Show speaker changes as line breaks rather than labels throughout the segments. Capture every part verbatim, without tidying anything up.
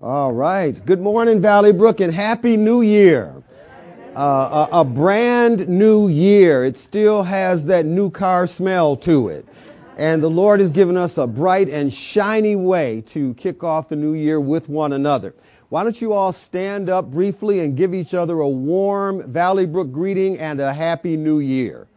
All right. Good morning, Valley Brook, and Happy New Year. Uh, a, a brand new year. It still has that new car smell to it. And the Lord has given us a bright and shiny way to kick off the new year with one another. Why don't you all stand up briefly and give each other a warm Valley Brook greeting and a Happy New Year.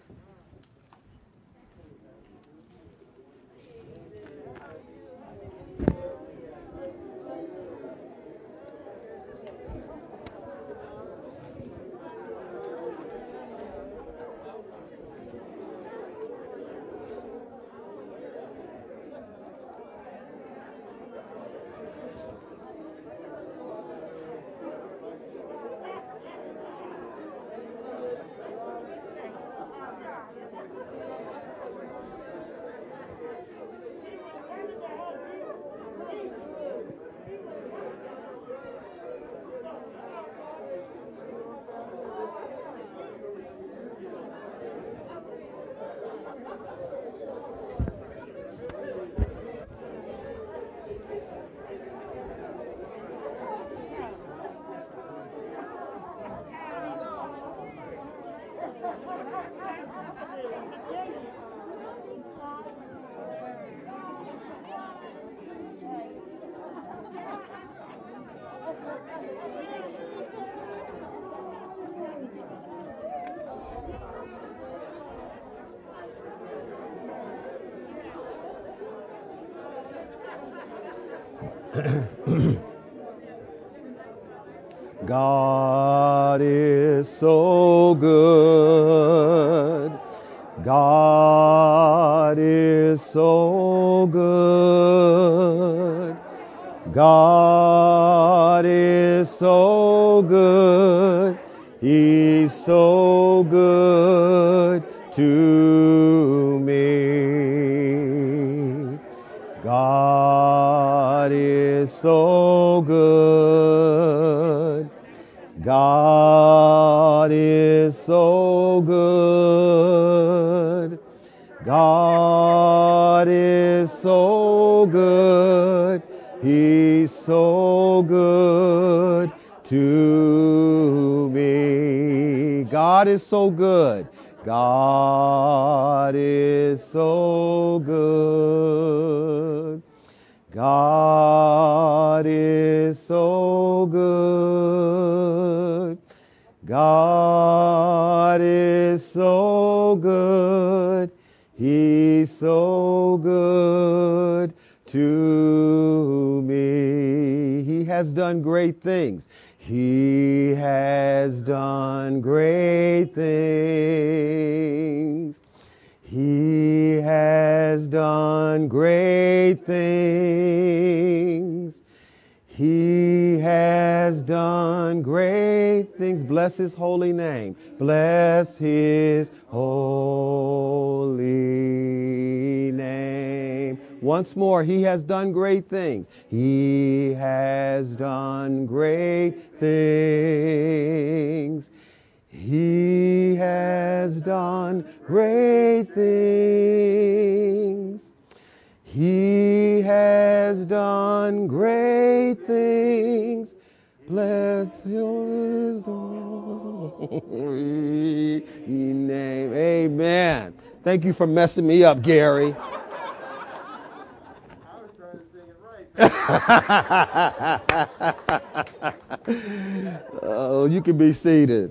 God is so good. God is so good. God is so good. He's so good to me. God is so good. God is so good. God is so good. He's so good to me. God is so good. God is so good. God is so good. God is so good. He's so good to me. He has done great things. He has done great things. He has done great things. He has done great things. Bless his holy name. Bless his holy name. Once more, he has done great things. He has done great things. He has done great things. He has done great things. Bless his holy name. Amen. Thank you for messing me up, Gary.
I was trying to sing it
right. Oh, you can be seated.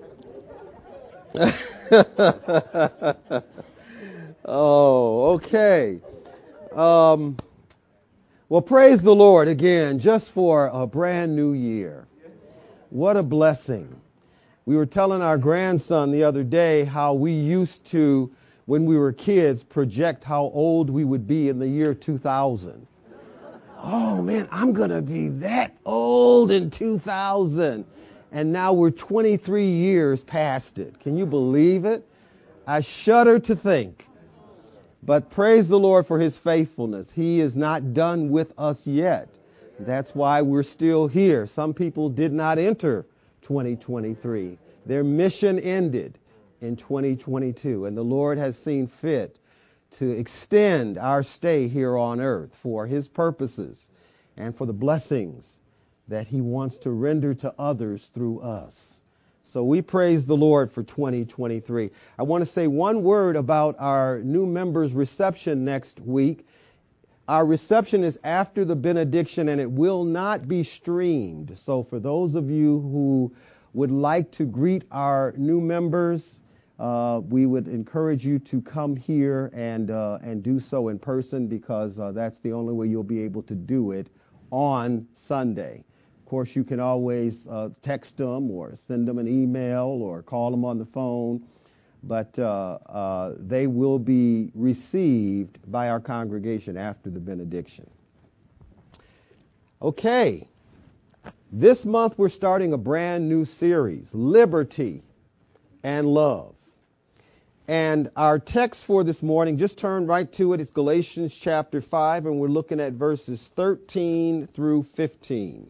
Oh, okay. Um, well, praise the Lord again, just for a brand new year. What a blessing. We were telling our grandson the other day how we used to, when we were kids, project how old we would be in the year two thousand. Oh, man, I'm going to be that old in two thousand. And now we're twenty-three years past it. Can you believe it? I shudder to think. But praise the Lord for his faithfulness. He is not done with us yet. That's why we're still here. Some people did not enter twenty twenty-three. Their mission ended in twenty twenty-two. And the Lord has seen fit to extend our stay here on earth for his purposes and for the blessings that he wants to render to others through us. So we praise the Lord for twenty twenty-three. I want to say one word about our new members reception next week. Our reception is after the benediction, and it will not be streamed. So for those of you who would like to greet our new members, uh, we would encourage you to come here and uh, and do so in person, because uh, that's the only way you'll be able to do it on Sunday. Of course, you can always uh, text them or send them an email or call them on the phone. But uh, uh, they will be received by our congregation after the benediction. Okay, this month we're starting a brand new series, Liberty and Love. And our text for this morning, just turn right to it, it's Galatians chapter five, and we're looking at verses thirteen through fifteen.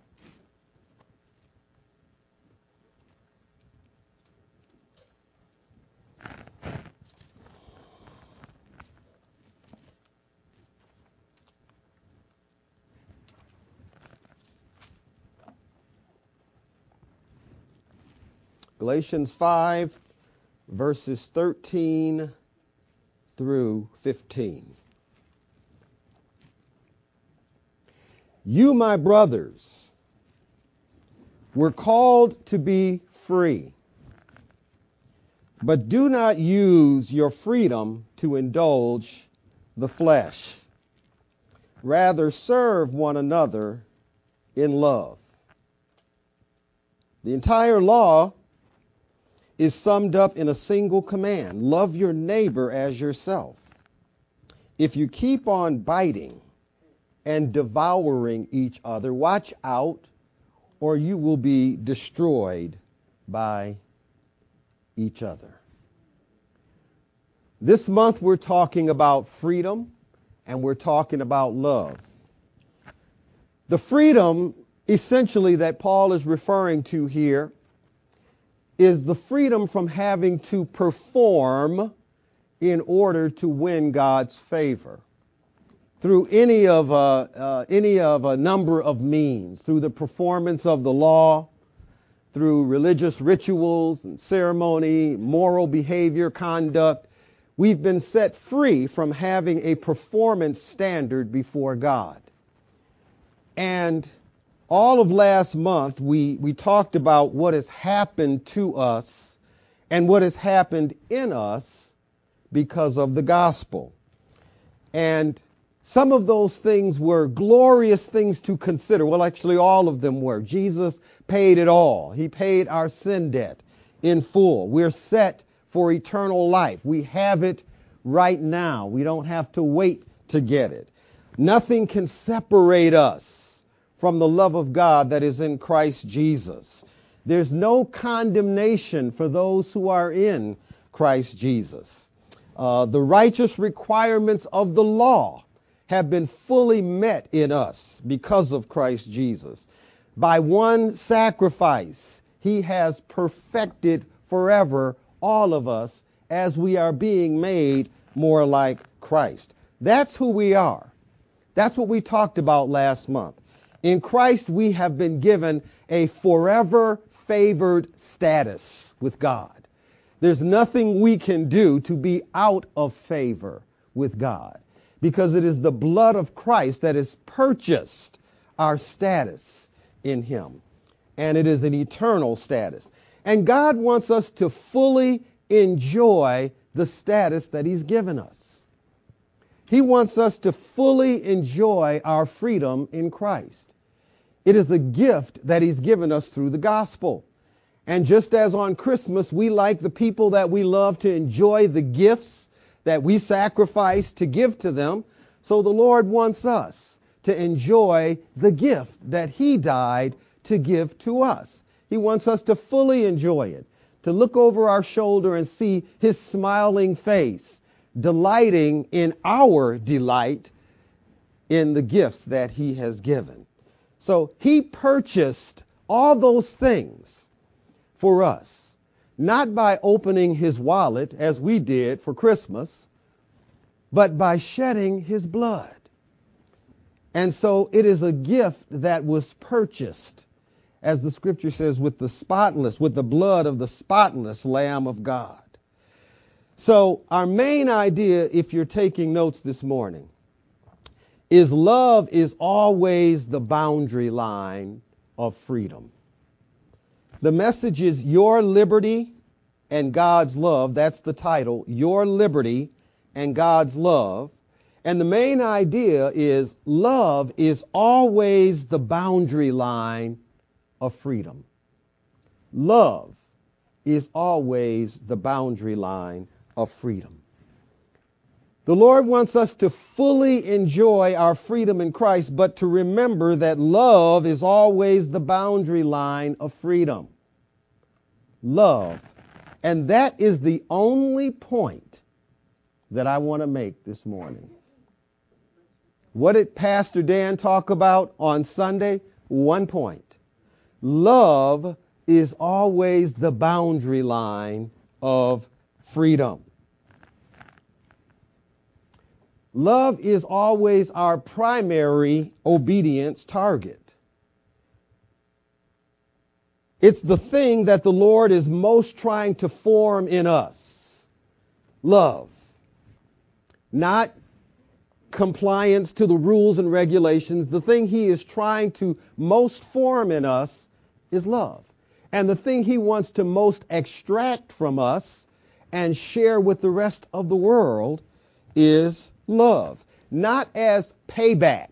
Galatians five, verses thirteen through fifteen. You, my brothers, were called to be free, but do not use your freedom to indulge the flesh. Rather, serve one another in love. The entire law is summed up in a single command: love your neighbor as yourself. If you keep on biting and devouring each other, watch out, or you will be destroyed by each other. This month we're talking about freedom, and we're talking about love. The freedom essentially that Paul is referring to here is the freedom from having to perform in order to win God's favor through any of a, uh, any of a number of means, through the performance of the law, through religious rituals and ceremony, moral behavior, conduct. We've been set free from having a performance standard before God. And all of last month, we, we talked about what has happened to us and what has happened in us because of the gospel. And some of those things were glorious things to consider. Well, actually, all of them were. Jesus paid it all. He paid our sin debt in full. We're set for eternal life. We have it right now. We don't have to wait to get it. Nothing can separate us from the love of God that is in Christ Jesus. There's no condemnation for those who are in Christ Jesus. Uh, the righteous requirements of the law have been fully met in us because of Christ Jesus. By one sacrifice, he has perfected forever all of us as we are being made more like Christ. That's who we are. That's what we talked about last month. In Christ, we have been given a forever favored status with God. There's nothing we can do to be out of favor with God, because it is the blood of Christ that has purchased our status in him. And it is an eternal status. And God wants us to fully enjoy the status that he's given us. He wants us to fully enjoy our freedom in Christ. It is a gift that he's given us through the gospel. And just as on Christmas, we like the people that we love to enjoy the gifts that we sacrifice to give to them, so the Lord wants us to enjoy the gift that he died to give to us. He wants us to fully enjoy it, to look over our shoulder and see his smiling face, delighting in our delight in the gifts that he has given. So he purchased all those things for us, not by opening his wallet as we did for Christmas, but by shedding his blood. And so it is a gift that was purchased, as the scripture says, with the spotless, with the blood of the spotless Lamb of God. So our main idea, if you're taking notes this morning, is love is always the boundary line of freedom. The message is your liberty and God's love. That's the title, Your Liberty and God's Love. And the main idea is love is always the boundary line of freedom. Love is always the boundary line of freedom. The Lord wants us to fully enjoy our freedom in Christ, but to remember that love is always the boundary line of freedom. Love. And that is the only point that I want to make this morning. What did Pastor Dan talk about on Sunday? One point. Love is always the boundary line of freedom. Love is always our primary obedience target. It's the thing that the Lord is most trying to form in us. Love. Not compliance to the rules and regulations. The thing He is trying to most form in us is love. And the thing He wants to most extract from us and share with the rest of the world is love. Not as payback,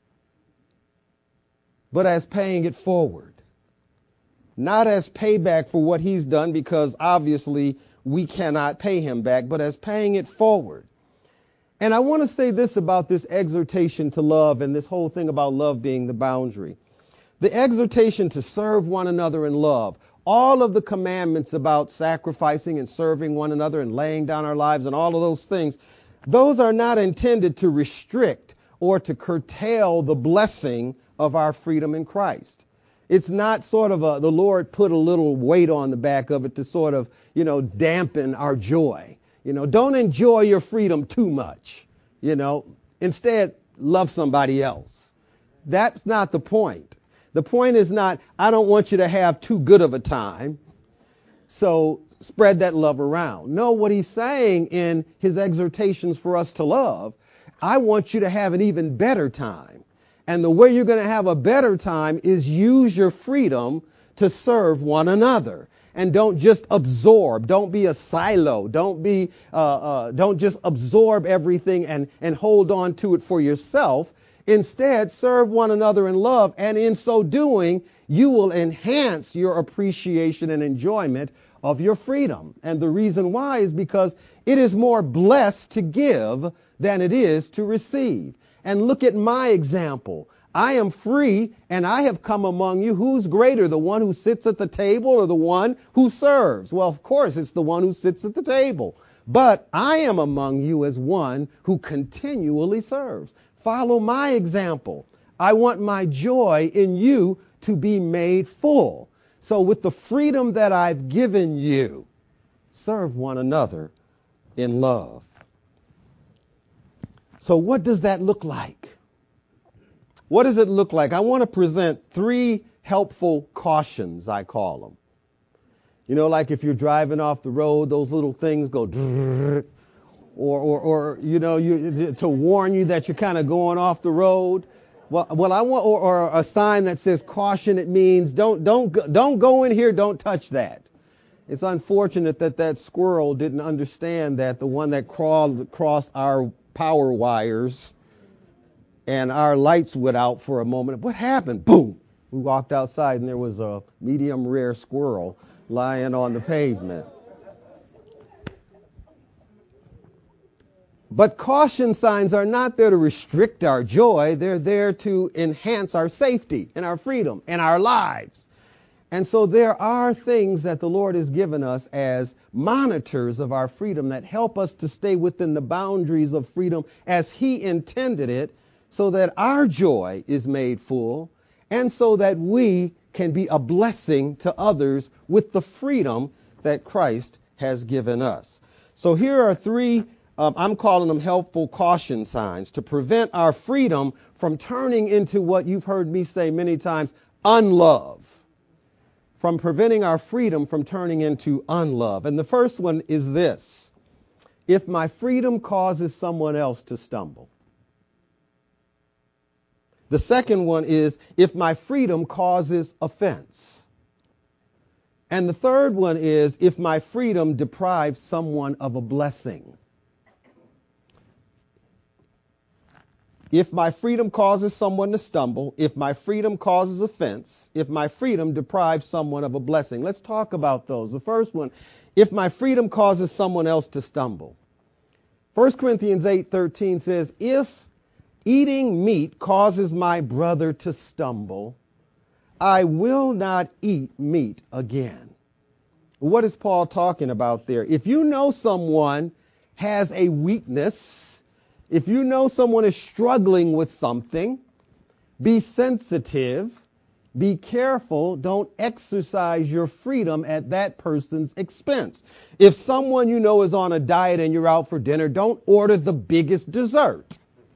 but as paying it forward. Not as payback for what He's done, because obviously we cannot pay Him back, but as paying it forward. And I want to say this about this exhortation to love and this whole thing about love being the boundary. The exhortation to serve one another in love. All of the commandments about sacrificing and serving one another and laying down our lives and all of those things, those are not intended to restrict or to curtail the blessing of our freedom in Christ. It's not sort of a, the Lord put a little weight on the back of it to sort of, you know, dampen our joy. You know, don't enjoy your freedom too much. You know, instead, love somebody else. That's not the point. The point is not, I don't want you to have too good of a time, so spread that love around. No, what He's saying in His exhortations for us to love, I want you to have an even better time. And the way you're going to have a better time is use your freedom to serve one another. And don't just absorb. Don't be a silo. Don't be. Uh, uh, don't just absorb everything and, and hold on to it for yourself. Instead, serve one another in love. And in so doing, you will enhance your appreciation and enjoyment of your freedom. And the reason why is because it is more blessed to give than it is to receive. And look at my example. I am free, and I have come among you. Who's greater, the one who sits at the table or the one who serves? Well, of course, it's the one who sits at the table. But I am among you as one who continually serves. Follow my example. I want my joy in you to be made full. So with the freedom that I've given you, serve one another in love. So what does that look like? What does it look like? I want to present three helpful cautions, I call them. You know, like if you're driving off the road, those little things go, or, or, or you know, you, to warn you that you're kind of going off the road. Well, well, I want, or, or a sign that says caution. It means don't, don't, go, don't go in here. Don't touch that. It's unfortunate that that squirrel didn't understand that the one that crawled across our power wires and our lights went out for a moment. What happened? Boom! We walked outside and there was a medium rare squirrel lying on the pavement. But caution signs are not there to restrict our joy. They're there to enhance our safety and our freedom and our lives. And so there are things that the Lord has given us as monitors of our freedom that help us to stay within the boundaries of freedom as He intended it, so that our joy is made full, and so that we can be a blessing to others with the freedom that Christ has given us. So here are three, um, I'm calling them helpful caution signs to prevent our freedom from turning into what you've heard me say many times, unlove. From preventing our freedom from turning into unlove. And the first one is this: if my freedom causes someone else to stumble. The second one is if my freedom causes offense. And the third one is if my freedom deprives someone of a blessing. If my freedom causes someone to stumble, if my freedom causes offense, if my freedom deprives someone of a blessing. Let's talk about those. The first one, if my freedom causes someone else to stumble. First Corinthians eight thirteen says, if eating meat causes my brother to stumble, I will not eat meat again. What is Paul talking about there? If you know someone has a weakness, if you know someone is struggling with something, be sensitive, be careful, don't exercise your freedom at that person's expense. If someone you know is on a diet and you're out for dinner, don't order the biggest dessert.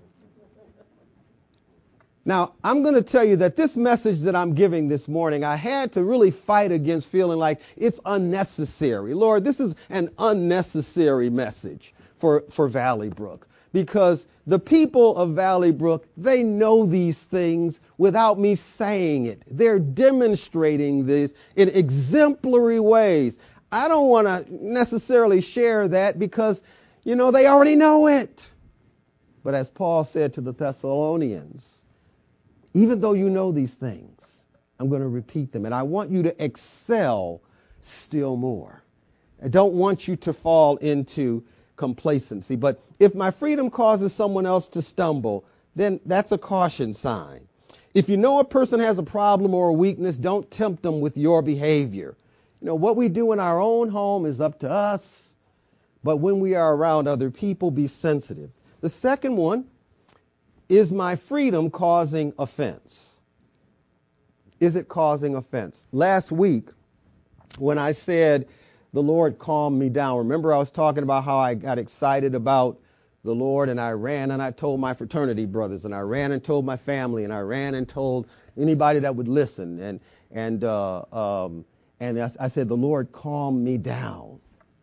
Now, I'm going to tell you that this message that I'm giving this morning, I had to really fight against feeling like it's unnecessary. Lord, this is an unnecessary message for, for Valley Brook. Because the people of Valley Brook, they know these things without me saying it. They're demonstrating this in exemplary ways. I don't want to necessarily share that because, you know, they already know it. But as Paul said to the Thessalonians, even though you know these things, I'm going to repeat them. And I want you to excel still more. I don't want you to fall into complacency. But if my freedom causes someone else to stumble, then that's a caution sign. If you know a person has a problem or a weakness, don't tempt them with your behavior. You know, what we do in our own home is up to us. But when we are around other people, be sensitive. The second one, is my freedom causing offense? Is it causing offense? Last week, when I said the Lord calmed me down, remember I was talking about how I got excited about the Lord, and I ran and I told my fraternity brothers, and I ran and told my family, and I ran and told anybody that would listen, and and uh, um, and I, I said the Lord calmed me down.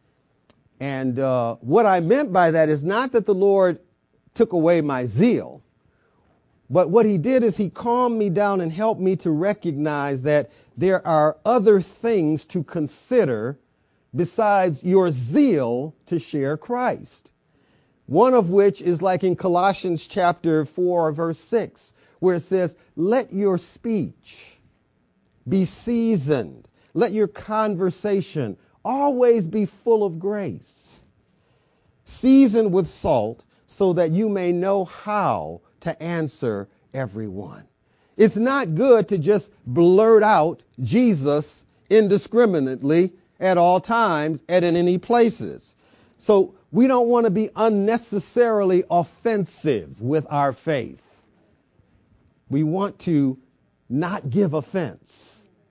And uh, what I meant by that is not that the Lord took away my zeal, but what he did is he calmed me down and helped me to recognize that there are other things to consider besides your zeal to share Christ. One of which is like in Colossians chapter four, verse six, where it says, let your speech be seasoned. Let your conversation always be full of grace, seasoned with salt, so that you may know how to answer everyone. It's not good to just blurt out Jesus indiscriminately at all times and in any places. So we don't want to be unnecessarily offensive with our faith. We want to not give offense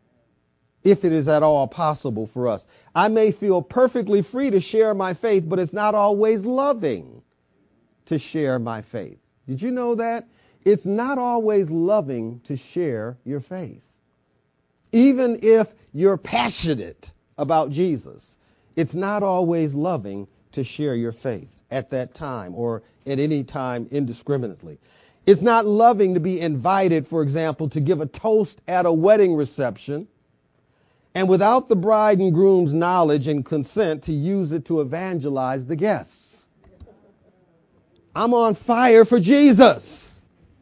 if it is at all possible for us. I may feel perfectly free to share my faith, but it's not always loving to share my faith. Did you know that? It's not always loving to share your faith. Even if you're passionate about Jesus, it's not always loving to share your faith at that time or at any time indiscriminately. It's not loving to be invited, for example, to give a toast at a wedding reception, and without the bride and groom's knowledge and consent to use it to evangelize the guests. I'm on fire for Jesus,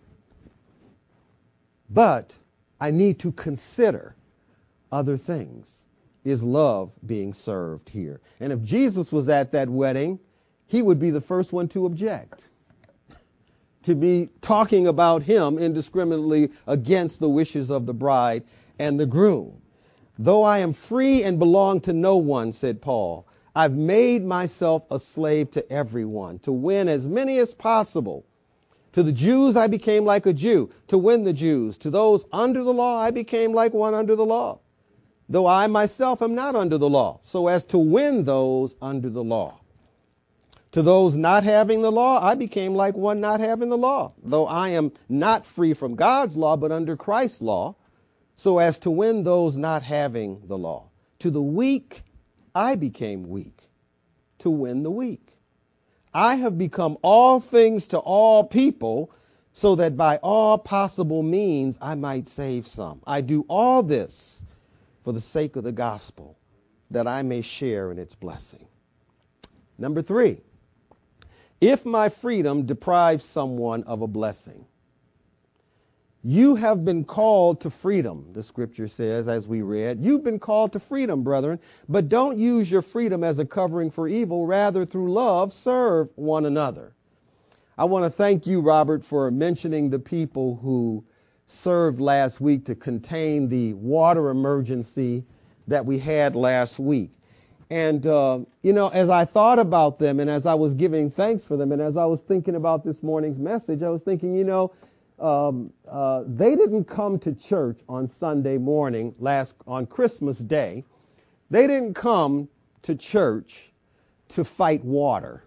but I need to consider other things. Is love being served here? And if Jesus was at that wedding, he would be the first one to object to be talking about him indiscriminately against the wishes of the bride and the groom. Though I am free and belong to no one, said Paul, I've made myself a slave to everyone to win as many as possible. To the Jews, I became like a Jew to win the Jews. To those under the law, I became like one under the law, though I myself am not under the law, so as to win those under the law. To those not having the law, I became like one not having the law, though I am not free from God's law, but under Christ's law, so as to win those not having the law. To the weak, I became weak, to win the weak. I have become all things to all people, so that by all possible means I might save some. I do all this for the sake of the gospel, that I may share in its blessing. Number three, if my freedom deprives someone of a blessing. You have been called to freedom, the scripture says, as we read. You've been called to freedom, brethren, but don't use your freedom as a covering for evil. Rather, through love, serve one another. I want to thank you, Robert, for mentioning the people who served last week to contain the water emergency that we had last week. And, uh, you know, as I thought about them and as I was giving thanks for them and as I was thinking about this morning's message, I was thinking, you know, um, uh, they didn't come to church on Sunday morning, last on Christmas Day. They didn't come to church to fight water.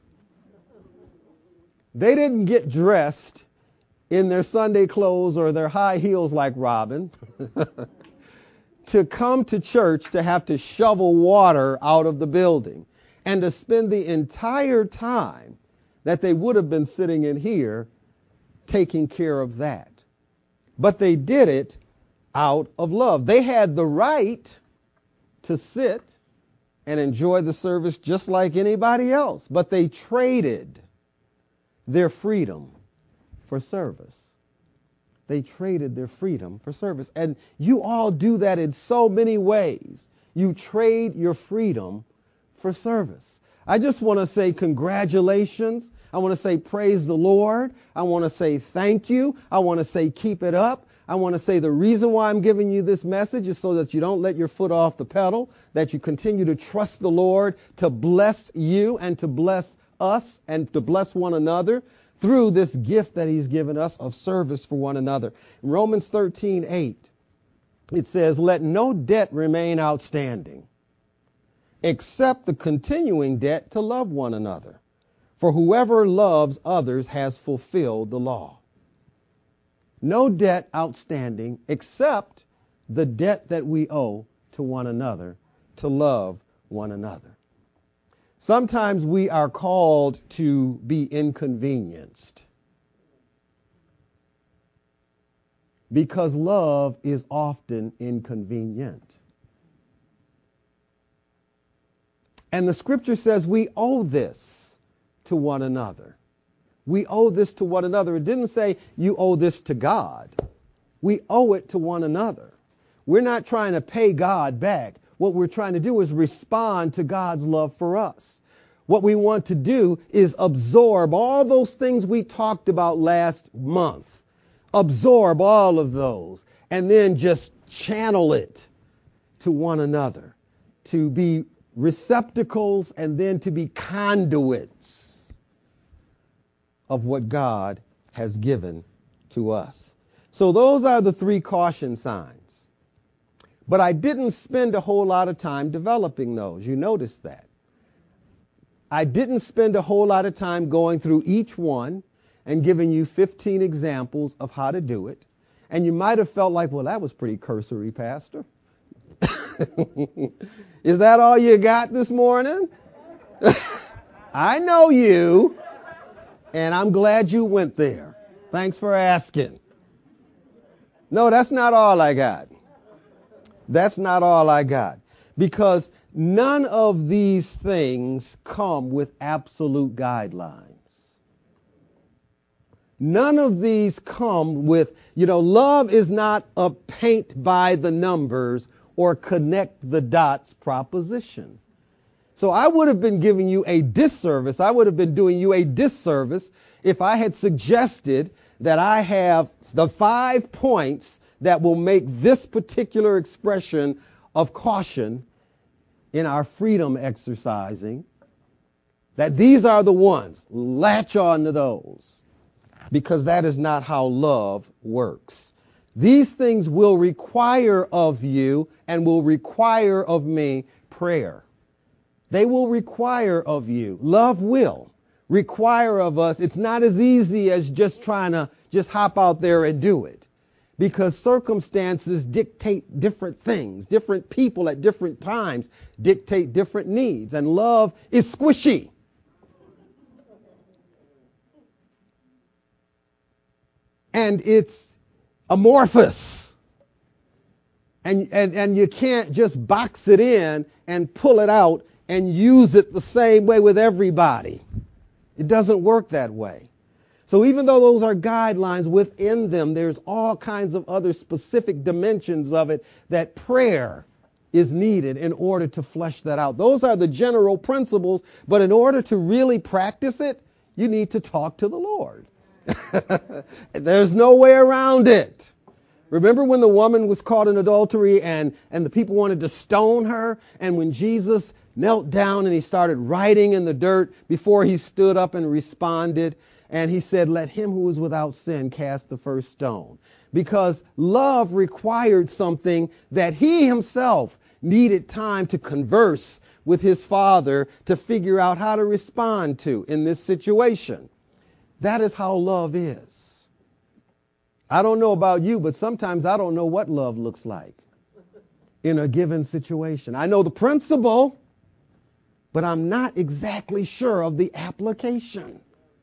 They didn't get dressed in their Sunday clothes or their high heels like Robin to come to church to have to shovel water out of the building and to spend the entire time that they would have been sitting in here taking care of that. But they did it out of love. They had the right to sit and enjoy the service just like anybody else, but they traded their freedom for service. They traded their freedom for service. And you all do that in so many ways. You trade your freedom for service. I just want to say congratulations. I want to say praise the Lord. I want to say thank you. I want to say keep it up. I want to say the reason why I'm giving you this message is so that you don't let your foot off the pedal, that you continue to trust the Lord to bless you and to bless us and to bless one another through this gift that he's given us of service for one another. In Romans thirteen eight, it says, let no debt remain outstanding except the continuing debt to love one another. For whoever loves others has fulfilled the law. No debt outstanding except the debt that we owe to one another, to love one another. Sometimes we are called to be inconvenienced because love is often inconvenient. And the scripture says we owe this to one another. We owe this to one another. It didn't say you owe this to God. We owe it to one another. We're not trying to pay God back. What we're trying to do is respond to God's love for us. What we want to do is absorb all those things we talked about last month. Absorb all of those and then just channel it to one another, to be receptacles and then to be conduits of what God has given to us. So those are the three caution signs. But I didn't spend a whole lot of time developing those. You notice that. I didn't spend a whole lot of time going through each one and giving you fifteen examples of how to do it. And you might have felt like, well, that was pretty cursory, Pastor. Is that all you got this morning? I know you, and I'm glad you went there. Thanks for asking. No, that's not all I got. That's not all I got. Because none of these things come with absolute guidelines. None of these come with, you know, love is not a paint by the numbers or connect the dots proposition. So I would have been giving you a disservice. I would have been doing you a disservice if I had suggested that I have the five points that will make this particular expression of caution in our freedom exercising, that these are the ones. Latch on to those, because that is not how love works. These things will require of you and will require of me prayer. They will require of you. Love will require of us, it's not as easy as just trying to just hop out there and do it. Because circumstances dictate different things. Different people at different times dictate different needs. And love is squishy. And it's amorphous. And, and, and you can't just box it in and pull it out and use it the same way with everybody. It doesn't work that way. So even though those are guidelines, within them there's all kinds of other specific dimensions of it that prayer is needed in order to flesh that out. Those are the general principles, but in order to really practice it, you need to talk to the Lord. There's no way around it. Remember when the woman was caught in adultery and, and the people wanted to stone her? And when Jesus knelt down and he started writing in the dirt before he stood up and responded, and he said, let him who is without sin cast the first stone. Because love required something that he himself needed time to converse with his Father to figure out how to respond to in this situation. That is how love is. I don't know about you, but sometimes I don't know what love looks like in a given situation. I know the principle, but I'm not exactly sure of the application.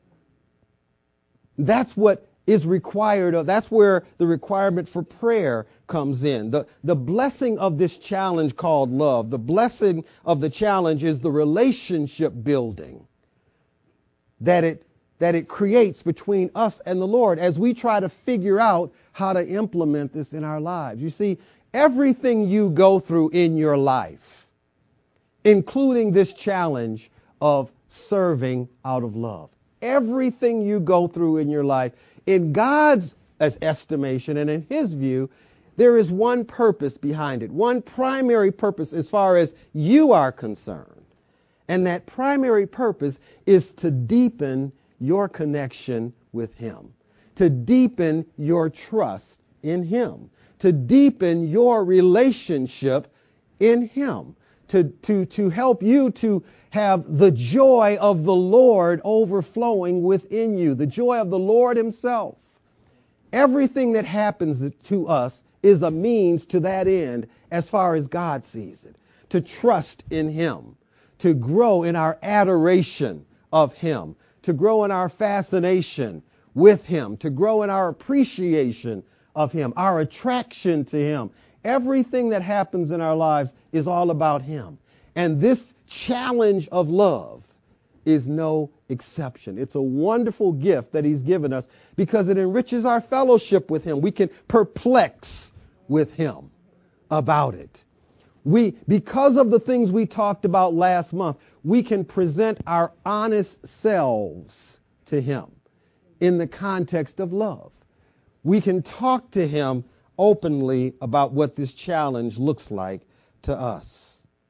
That's what is required of, that's where the requirement for prayer comes in. The, the blessing of this challenge called love, the blessing of the challenge is the relationship building that it, that it creates between us and the Lord as we try to figure out how to implement this in our lives. You see, everything you go through in your life, including this challenge of serving out of love, everything you go through in your life, in God's estimation and in his view, there is one purpose behind it, one primary purpose as far as you are concerned. And that primary purpose is to deepen your connection with him, to deepen your trust in him, to deepen your relationship in him, to, to, to help you to have the joy of the Lord overflowing within you, the joy of the Lord himself. Everything that happens to us is a means to that end as far as God sees it, to trust in him, to grow in our adoration of him, to grow in our fascination with him, to grow in our appreciation of him, our attraction to him. Everything that happens in our lives is all about him. And this challenge of love is no exception. It's a wonderful gift that he's given us because it enriches our fellowship with him. We can perplex with him about it. We, because of the things we talked about last month, we can present our honest selves to him in the context of love. We can talk to him openly about what this challenge looks like to us.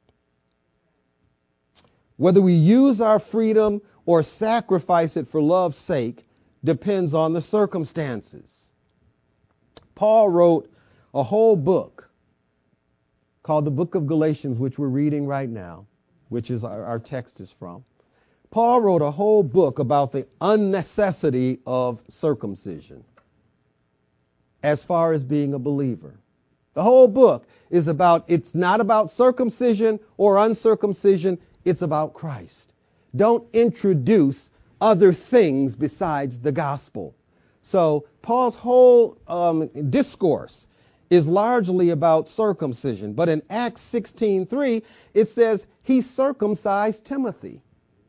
Whether we use our freedom or sacrifice it for love's sake depends on the circumstances. Paul wrote a whole book called the Book of Galatians, which we're reading right now, which is our, our text is from. Paul wrote a whole book about the unnecessity of circumcision as far as being a believer. The whole book is about, it's not about circumcision or uncircumcision, it's about Christ. Don't introduce other things besides the gospel. So Paul's whole um, discourse is largely about circumcision. But in Acts sixteen three, it says he circumcised Timothy.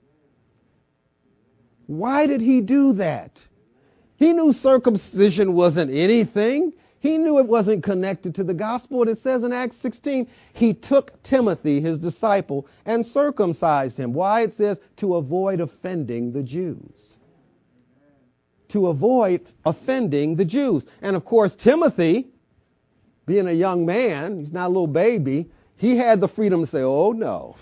Why did he do that? He knew circumcision wasn't anything. He knew it wasn't connected to the gospel. And it says in Acts sixteen, he took Timothy, his disciple, and circumcised him. Why? It says to avoid offending the Jews. To avoid offending the Jews. And of course, Timothy, being a young man, he's not a little baby, he had the freedom to say, oh no.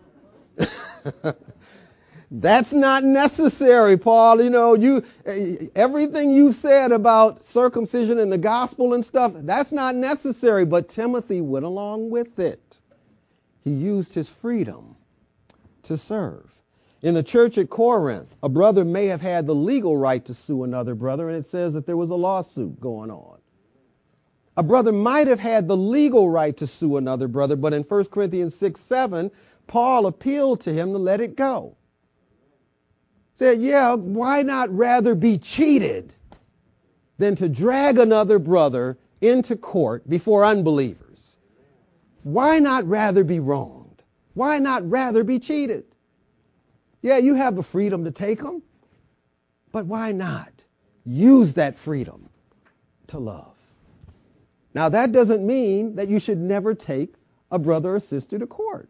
That's not necessary, Paul. You know, you everything you've said about circumcision and the gospel and stuff, that's not necessary. But Timothy went along with it. He used his freedom to serve. In the church at Corinth, a brother may have had the legal right to sue another brother, and it says that there was a lawsuit going on. A brother might have had the legal right to sue another brother, but in First Corinthians six seven, Paul appealed to him to let it go. Said, yeah, why not rather be cheated than to drag another brother into court before unbelievers? Why not rather be wronged? Why not rather be cheated? Yeah, you have the freedom to take them, but why not use that freedom to love? Now, that doesn't mean that you should never take a brother or sister to court.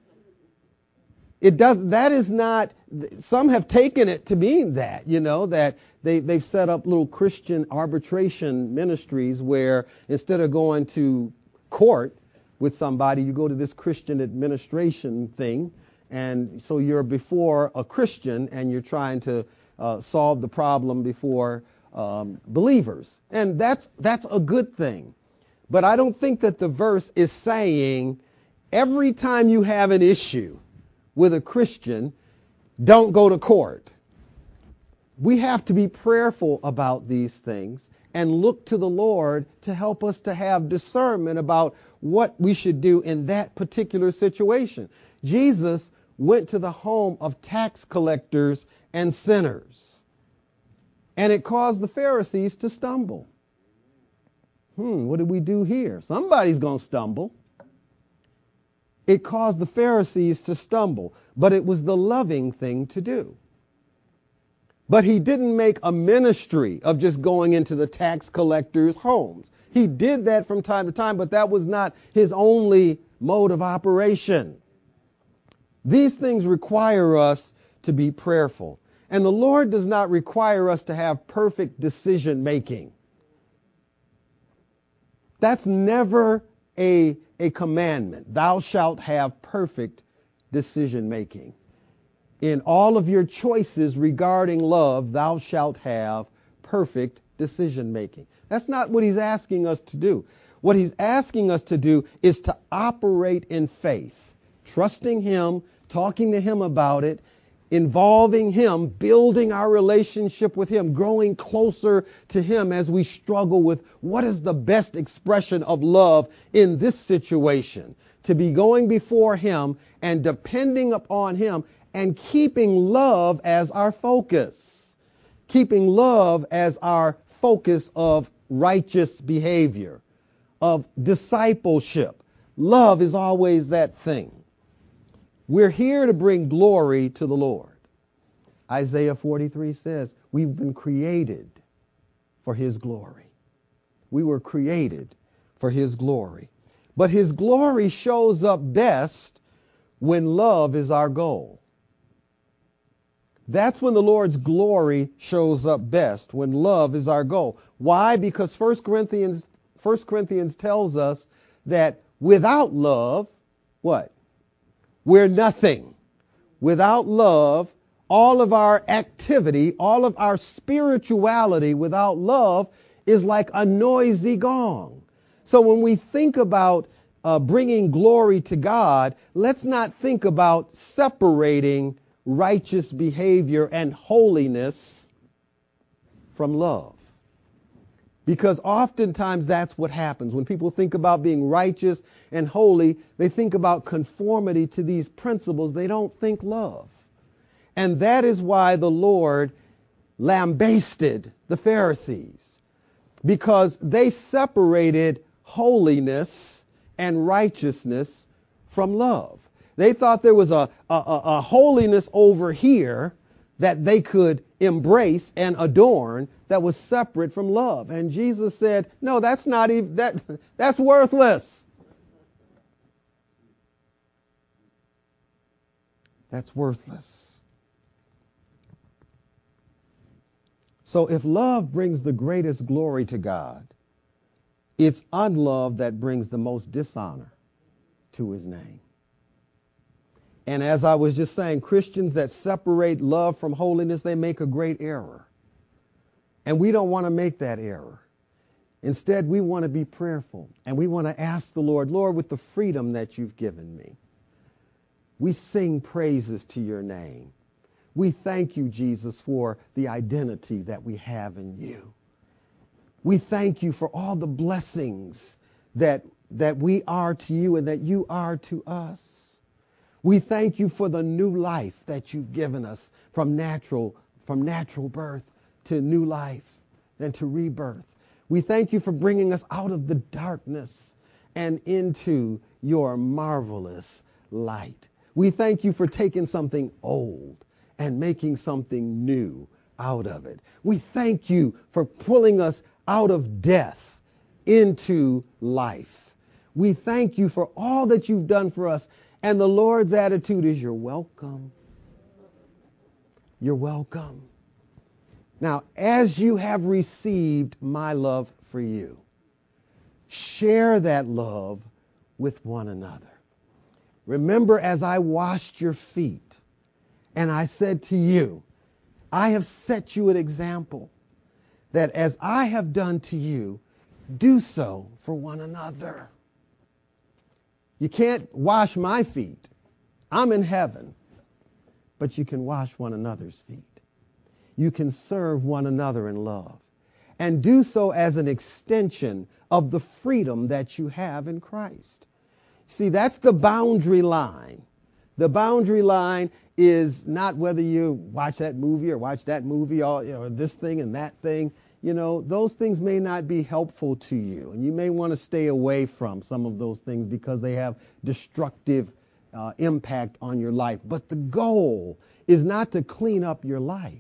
It does. That is not. Some have taken it to mean that, you know, that they they've set up little Christian arbitration ministries where instead of going to court with somebody, you go to this Christian administration thing. And so you're before a Christian and you're trying to uh, solve the problem before um, believers. And that's that's a good thing. But I don't think that the verse is saying every time you have an issue with a Christian, don't go to court. We have to be prayerful about these things and look to the Lord to help us to have discernment about what we should do in that particular situation. Jesus went to the home of tax collectors and sinners, and it caused the Pharisees to stumble. Hmm, what did we do here? Somebody's going to stumble. It caused the Pharisees to stumble, but it was the loving thing to do. But he didn't make a ministry of just going into the tax collectors' homes. He did that from time to time, but that was not his only mode of operation. These things require us to be prayerful. And the Lord does not require us to have perfect decision making. That's never a, a commandment. Thou shalt have perfect decision making. In all of your choices regarding love, thou shalt have perfect decision making. That's not what he's asking us to do. What he's asking us to do is to operate in faith, trusting him, talking to him about it, involving him, building our relationship with him, growing closer to him as we struggle with what is the best expression of love in this situation. To be going before him and depending upon him and keeping love as our focus. Keeping love as our focus of righteous behavior, of discipleship. Love is always that thing. We're here to bring glory to the Lord. Isaiah forty-three says, we've been created for his glory. We were created for his glory. But his glory shows up best when love is our goal. That's when the Lord's glory shows up best, when love is our goal. Why? Because First Corinthians, First Corinthians tells us that without love, what? We're nothing. Without love, all of our activity, all of our spirituality without love is like a noisy gong. So when we think about uh, bringing glory to God, let's not think about separating righteous behavior and holiness from love. Because oftentimes that's what happens. When people think about being righteous and holy, they think about conformity to these principles. They don't think love. And that is why the Lord lambasted the Pharisees, because they separated holiness and righteousness from love. They thought there was a, a, a holiness over here that they could embrace and adorn that was separate from love. And Jesus said, no, that's not even, that, that's worthless. That's worthless. So if love brings the greatest glory to God, it's unlove that brings the most dishonor to his name. And as I was just saying, Christians that separate love from holiness, they make a great error. And we don't want to make that error. Instead, we want to be prayerful. And we want to ask the Lord, Lord, with the freedom that you've given me, we sing praises to your name. We thank you, Jesus, for the identity that we have in you. We thank you for all the blessings that, that we are to you and that you are to us. We thank you for the new life that you've given us from natural, from natural birth to new life and to rebirth. We thank you for bringing us out of the darkness and into your marvelous light. We thank you for taking something old and making something new out of it. We thank you for pulling us out of death into life. We thank you for all that you've done for us. And the Lord's attitude is, you're welcome. You're welcome. Now, as you have received my love for you, share that love with one another. Remember, as I washed your feet, and I said to you, I have set you an example that as I have done to you, do so for one another. You can't wash my feet. I'm in heaven. But you can wash one another's feet. You can serve one another in love. And do so as an extension of the freedom that you have in Christ. See, that's the boundary line. The boundary line is not whether you watch that movie or watch that movie or, you know, this thing and that thing. You know, those things may not be helpful to you. And you may want to stay away from some of those things because they have destructive uh, impact on your life. But the goal is not to clean up your life.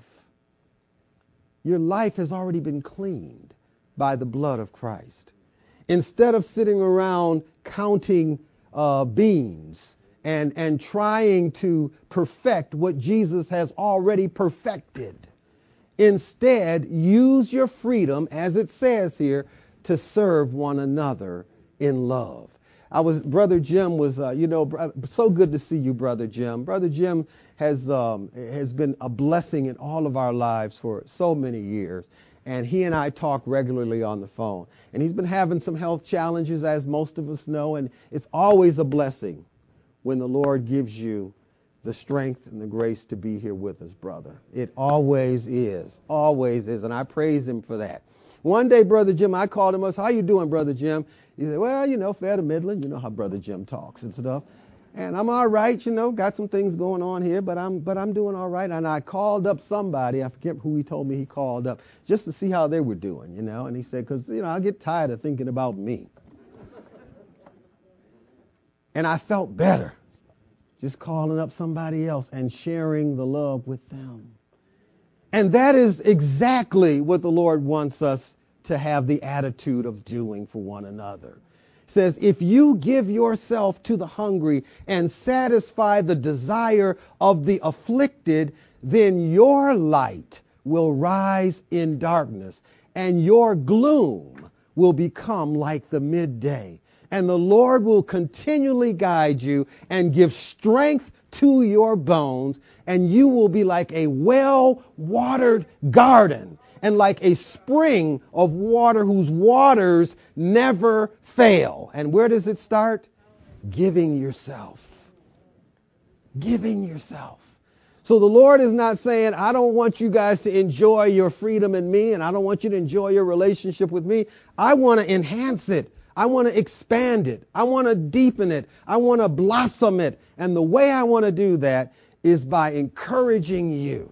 Your life has already been cleaned by the blood of Christ. Instead of sitting around counting uh, beans and, and trying to perfect what Jesus has already perfected, instead, use your freedom, as it says here, to serve one another in love. I was, Brother Jim was, uh, you know, so good to see you, Brother Jim. Brother Jim has um, has been a blessing in all of our lives for so many years. And he and I talk regularly on the phone. And he's been having some health challenges, as most of us know. And it's always a blessing when the Lord gives you the strength and the grace to be here with us, brother. It always is, always is, and I praise him for that. One day, Brother Jim, I called him, I said, how you doing, Brother Jim? He said, well, you know, fair to middling. You know how Brother Jim talks and stuff. And I'm all right, you know, got some things going on here, but I'm but I'm doing all right. And I called up somebody, I forget who he told me he called up, just to see how they were doing, you know. And he said, because, you know, I get tired of thinking about me. And I felt better just calling up somebody else and sharing the love with them. And that is exactly what the Lord wants us to have the attitude of doing for one another. It says, if you give yourself to the hungry and satisfy the desire of the afflicted, then your light will rise in darkness, and your gloom will become like the midday. And the Lord will continually guide you and give strength to your bones, and you will be like a well-watered garden and like a spring of water whose waters never fail. And where does it start? Giving yourself. Giving yourself. So the Lord is not saying, I don't want you guys to enjoy your freedom in me, and I don't want you to enjoy your relationship with me. I want to enhance it. I want to expand it. I want to deepen it. I want to blossom it. And the way I want to do that is by encouraging you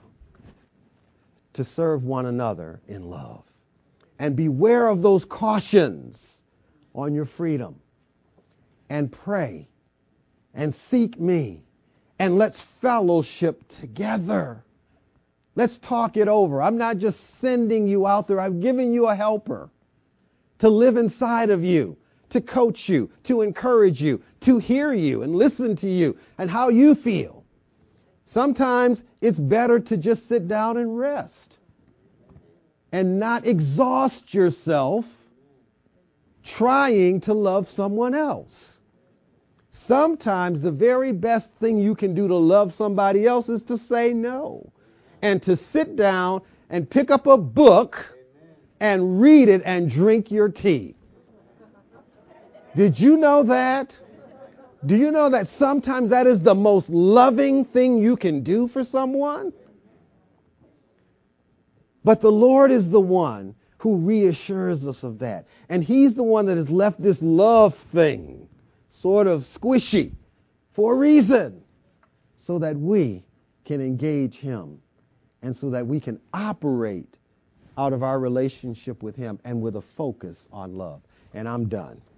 to serve one another in love. And beware of those cautions on your freedom. And pray and seek me. And let's fellowship together. Let's talk it over. I'm not just sending you out there. I've given you a helper to live inside of you, to coach you, to encourage you, to hear you and listen to you and how you feel. Sometimes it's better to just sit down and rest and not exhaust yourself trying to love someone else. Sometimes the very best thing you can do to love somebody else is to say no and to sit down and pick up a book and read it and drink your tea. Did you know that? Do you know that sometimes that is the most loving thing you can do for someone? But the Lord is the one who reassures us of that. And he's the one that has left this love thing sort of squishy for a reason, so that we can engage him and so that we can operate out of our relationship with him and with a focus on love. And I'm done.